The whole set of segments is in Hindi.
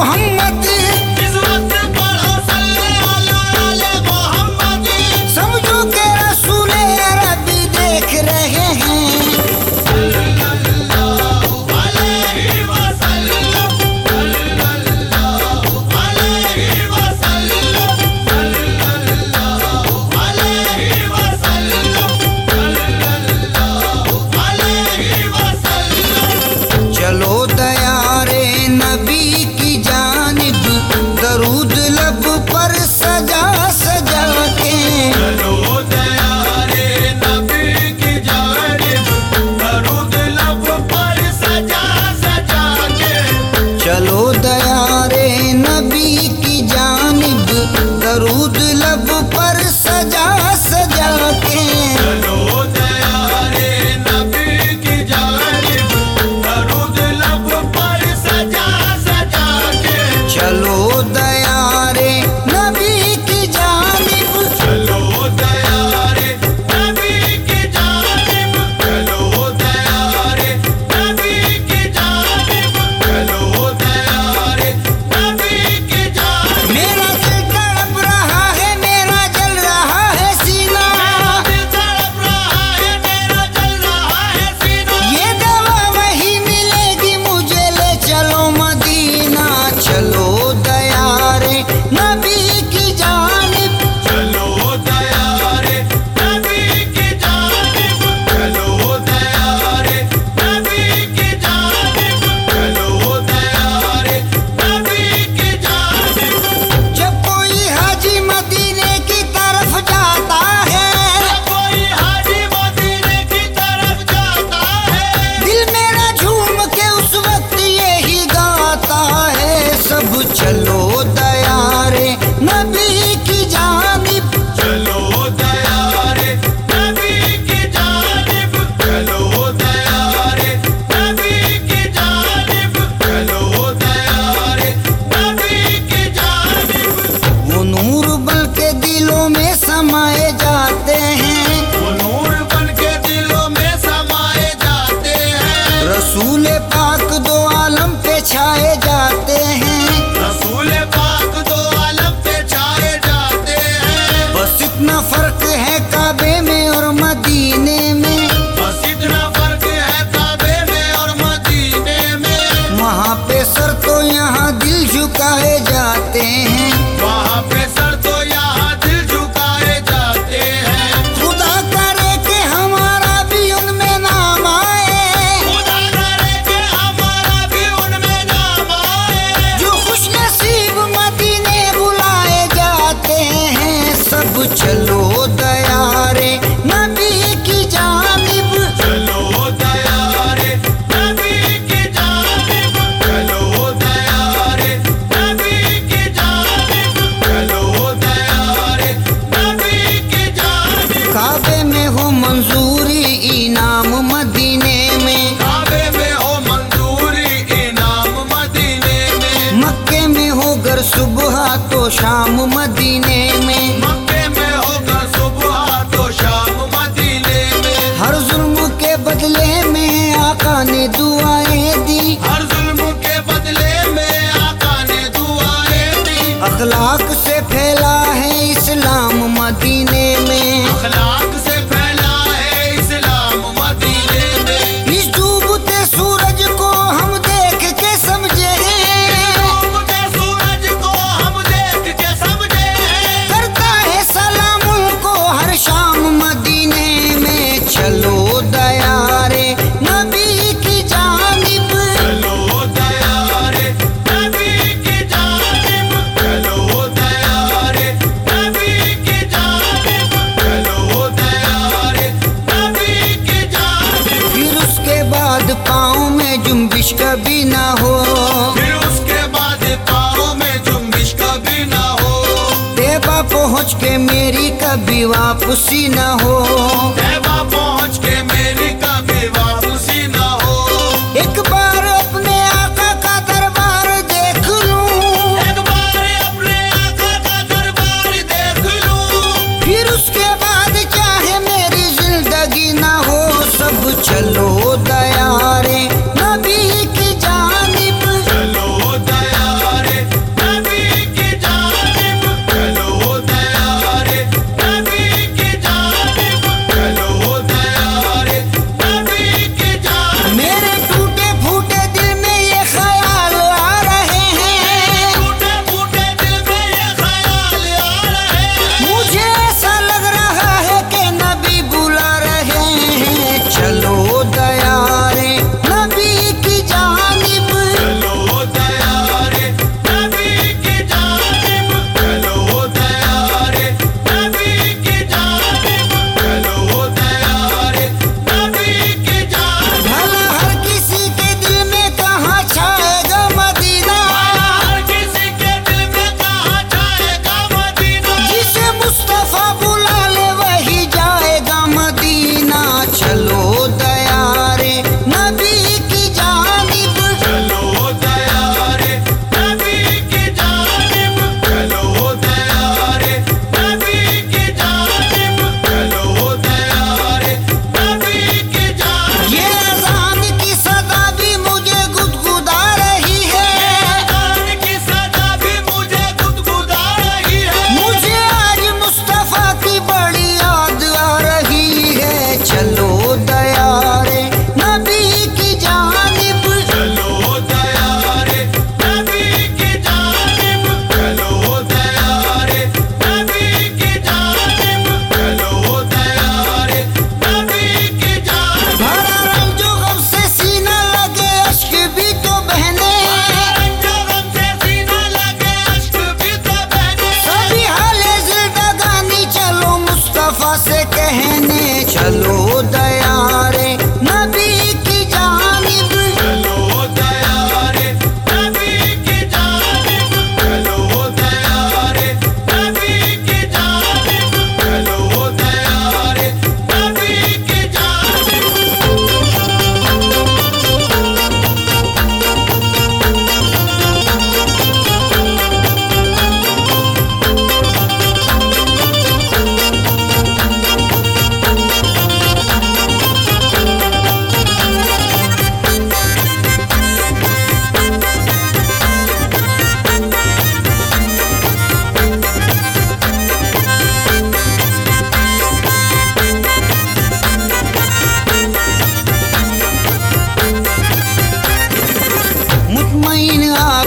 मोहम्मद, इस वक्त पढ़ो सल्लल्लाहु अलैहि मोहम्मद। समझो के रसूल अरबी देख रहे हैं। सल्लल्लाहु अलैहि वसल्लम, सल्लल्लाहु अलैहि वसल्लम, सल्लल्लाहु अलैहि वसल्लम, सल्लल्लाहु अलैहि वसल्लम। चलो दयारे नबी की जानिब, दरूद लब पर सजा सजा के। चलो दयारे नबी की जानिब, दरूद लब पर सजा सजा के। चलो दयारे नबी की जानिब, दरूद लब पर सजा सजा के। चलो दयारे नबी की जानिब, दरूद लब पर सजा सजा के। चलो दयारे नबी की जानिब, चलो दयारे नबी की जानिब, चलो दयारे नबी की जानिब, चलो दयारे नबी की जानिब। मेरा दिल तड़प रहा है, मेरा जल रहा है सीना। दिल तड़प रहा है, मेरा जल रहा है सीना। ये दवा वही मिलेगी मुझे, ले चलो मदीना। चलो दयारे नबी की जानिब, चलो दयारे नबी की जानिब, चलो दयारे नबी की जानिब, चलो दयारे नबी की जानिब। जब कोई हाजी मदीने की तरफ जाता है, कोई हाजी मदीने की तरफ जाता है। दिल मेरा झूम के उस वक्त यही गाता है। सब चलो दयारे नबी की जानिब, चलो दयारे नबी की जानिब, चलो दयारे नबी की जानिब, चलो दयारे नबी की जानिब। वो नूर बन के दिलों में समाए जाते हैं। वो नूर बन के दिलों में समाए जाते हैं। रसूल पाक दो आलम पे छाए जाते हैं। रसूल पाक दो आलम पे छाए जाते हैं। बस इतना फर्क है काबे में और मदीने में। बस इतना फर्क है काबे में और मदीने में। वहाँ पे सर तो यहाँ दिल झुकाए जाते हैं। वहाँ पे सर तो यहाँ दिल झुकाए जाते हैं। खुदा करे कि हमारा भी उनमें नाम आए, खुदा करे कि हमारा भी उनमें नाम आए। जो खुश नसीब मदीने बुलाए जाते हैं। सब चलो दयारे नबी की जानिब, चलो दयारे नबी की जानिब, चलो दयारे नबी की जानिब, चलो दयारे नबी की जानिब। काबे में हो मंजूरी इनाम मदीने में। काबे में हो मंजूरी इनाम मदीने में। मक्के में हो गर सुबह तो शाम मदीने में। मक्के में होकर सुबह तो शाम मदीने में। हर जुल्म के बदले में आका ने दुआएं दी। हर जुल्म के बदले में आका ने दुआएं दी। अखलाक से फैला है इस्लाम मदीने में। अखलाक से फैला है इस्लाम मदीने में। इस डूबते सूरज को हम देख के समझे, डूबते सूरज को हम देख के समझे। करता है सलाम उनको हर शाम मदीने में। चलो दयारे नबी की जानिब, चलो दयारे नबी की जानिब, चलो दयारे नबी की जानिब, चलो दयारे नबी की जानिब। फिर उसके बाद पाँव में जुम्बिश कभी ना हो। फिर उसके बाद पाँव में जुम्बिश कभी ना हो। देवा पहुँच के मेरी कभी वापसी ना हो। तैबा पहुँच के मेरी कभी वापसी ना हो। एक बार अपने आका का दरबार देख लूं, एक बार अपने आका का दरबार देख लूं। फिर उसके बाद चाहे मेरी जिंदगी ना हो। सब चलो दयारे नबी की जानिब, चलो दयारे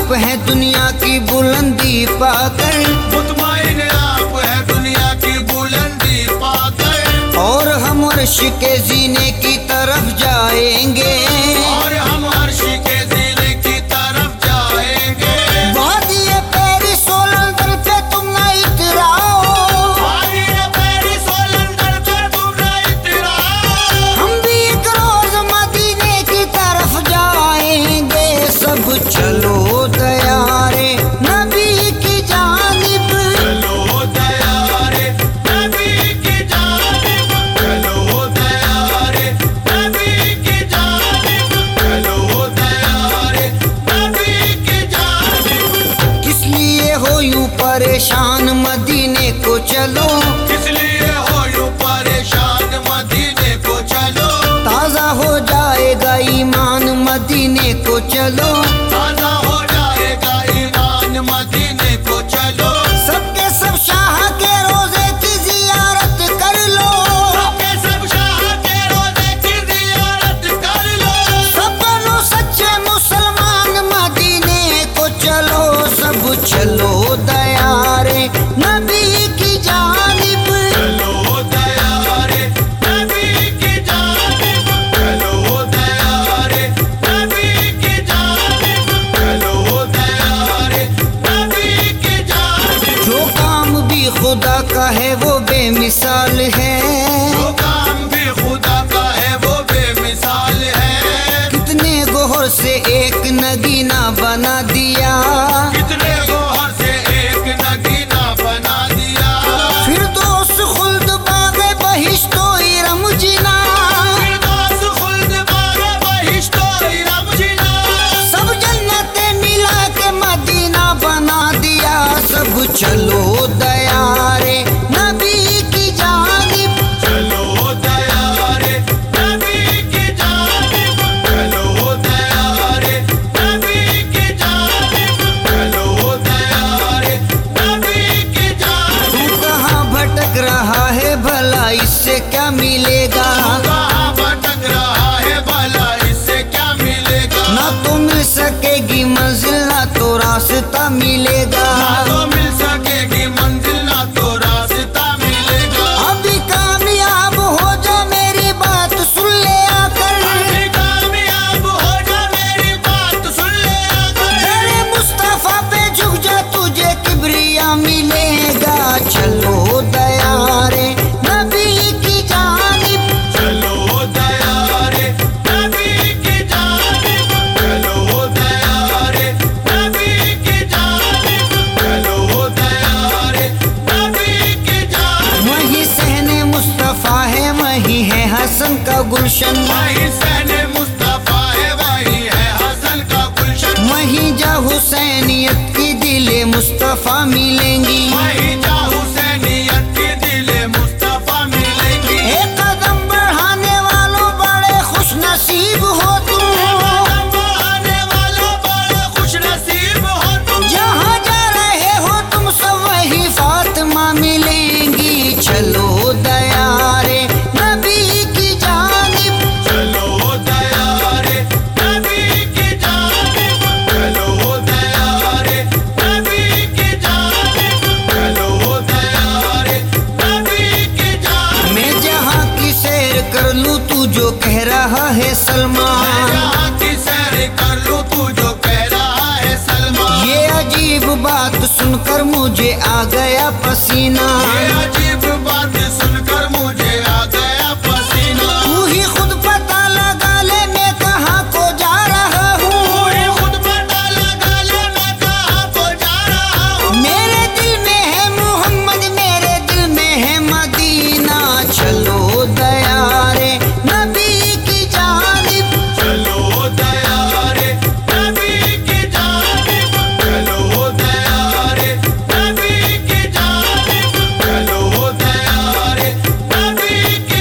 आप हैं दुनिया की बुलंदी पाकर, मुतमईन आप है दुनिया की बुलंदी पाकर, और हम अर्श के जीने की तरफ जाएंगे, और हम अर्श के जीने की तरफ जाएंगे। वादिये पेरिस सोलंदर पे तुम न इतराओ, वादिये पेरिस सोलंदर पे तुम न इतराओ, हम भी एक रोज मदीने की तरफ जाएंगे। सब चलो तैयारे नबी की जानिब, चलो तैयारे नबी की जानिब, चलो तैयारे नबी की जानिब, चलो तैयारे नबी की जानिब। किस लिए हो यूं परेशान मदीने को चलो, इसलिए हो यूं परेशान मदीने को चलो, ताजा हो जाएगा ईमान मदीने को चलो, ताजा हो जाएगा ईमान मदीने को चलो। सबके सब शाह के रोजे की जियारत कर लो, सबके सब शाह के रोजे की जियारत कर लो, सब बनो सच्चे मुसलमान मदीने को चलो। सब चलो तैयारे नबी की जानिब, चलो तैयारे नबी की जानिब, चलो तैयारे नबी की जानिब, चलो तैयारे नबी की जानिब। जो काम भी खुदा का है वो बेमिसाल है, जो काम भी खुदा का है वो बेमिसाल है, कितने गोहर से एक नगीना बना दिया, कितने गोहर से एक नगीना बना दिया। फिरदौस खुल्द बागे बहिश्तो इरम जिना, फिरदौस खुल्द बागे बहिश्तो इरम जिना, सब जन्नतें मिला के मदीना बना दिया। सब चलो तैयारे नबी की जानिब, चलो तैयारे नबी की जानिब, चलो तैयारे नबी की जानिब, चलो तैयारे नबी की जानिब। तू कहाँ भटक रहा है भला इससे क्या मिलेगा, कहाँ भटक रहा है भला इससे क्या मिलेगा। ना तो मिल सकेगी मंजिल ना तो रास्ता मिलेगा, ना तो मिल सकेगी मंजिल ना तो रास्ता मिलेगा। अभी कामयाब हो जा मेरी बात सुन ले आकर, अभी कामयाब हो जा मेरी बात सुन ले आकर। तेरे मुस्तफा पे झुक जा तुझे किबरिया मिलेगा। चलो तैयारे नबी की जानिब, चलो तैयारे नबी की जानिब, चलो तैयारे नबी की जानिब, चलो तैयारे नबी की जानिब। वही सहने मुस्तफा है वही है हसन का गुलशन, वही सहने मुस्तफा है वही है हसन का गुलशन, वही जा हुसैनियत की दिले मुस्तफा मिलेंगी, वही जा हुसैनियत की दिले मुस्तफा मिलेंगी। एक कदम बढ़ाने वालों बड़े खुश नसीब हो तुम, कदम बढ़ाने वालों बड़े खुश नसीब हो तुम, जहाँ जा रहे हो तुम सब वही फातिमा मिलेंगी। चलो तैयारे नबी की जानिब, चलो तैयारे नबी की जानिब, चलो तैयारे नबी की जानिब, चलो तैयारे नबी की जानिब। मैं जहाँ की सैर कर लूँ तू जो कह रहा है सलमान, जहाँ की सैर कर लूँ तू जो कह रहा है सलमान। ये अजीब बात सुनकर मुझे आ गया पसीना, ये अजीब बात सुनकर मुझे आ गया पसीना। तू ही खुद पता लगा ले मैं कहाँ को जा रहा हूँ, पूरी खुद पता लगा ले मैं कहाँ को जा रहा हूँ। मेरे दिल में है मोहम्मद मेरे दिल में है मदीना। चलो तैयारे नबी की जानिब, चलो तैयारे नबी की जानिब, चलो तैयारे नबी की जानिब, चलो तैयारे नबी की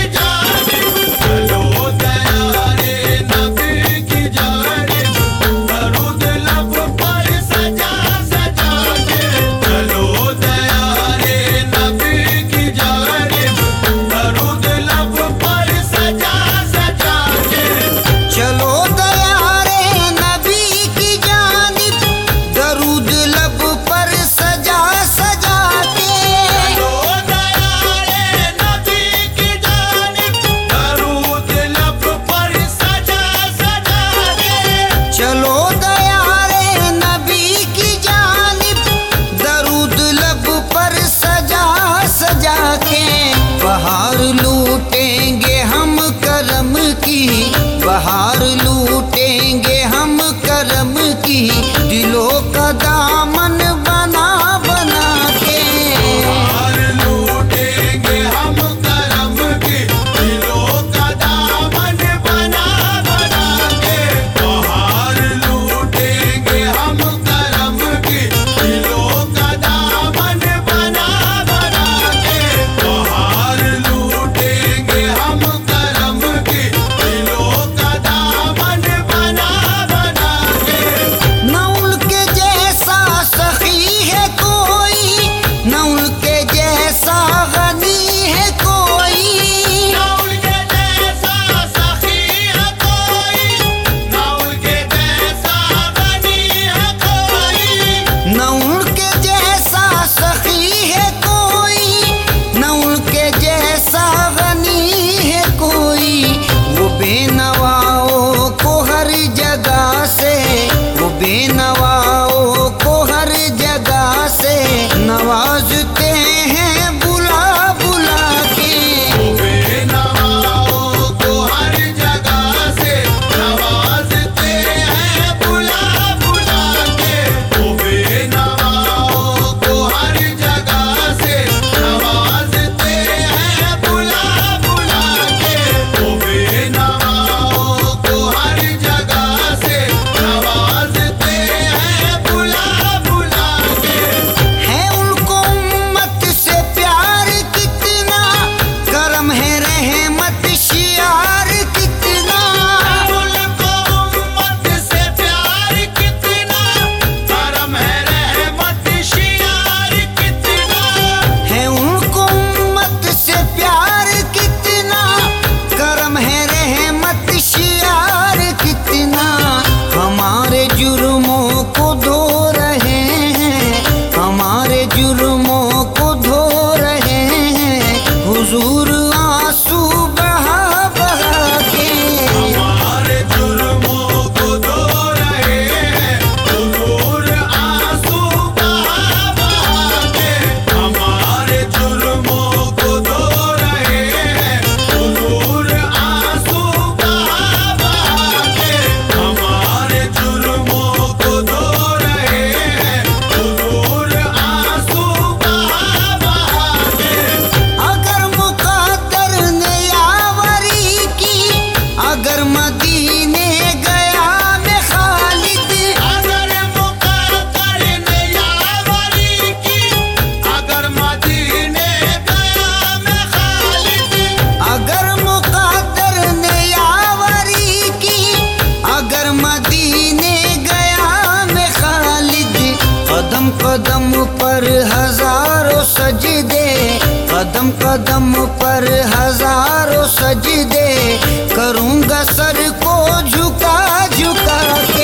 जुर्मों को धो रहे हैं हुजूर आंसू बहा बहा के। हमारे जुर्मों को धो रहे हैं हुजूर आंसू बहा बहा के। हमारे जुर्मों को धो रहे हैं हुजूर आंसू बहा बहा के। हमारे जुर्मों को धो रहे हैं हुजूर आंसू बहा बहा के। अगर मुकद्दर ने यावरी की, अगर मदीने गया मैं खालिद, अगर मुकद्दर ने यावरी की, अगर मदीने गया मैं खालिद। अगर मुकद्दर ने यावरी की, अगर मदीने गया मैं खालिद। कदम कदम पर हजारों सजदे, कदम कदम पर हजारों सजदे, करूंगा सर को झुका झुका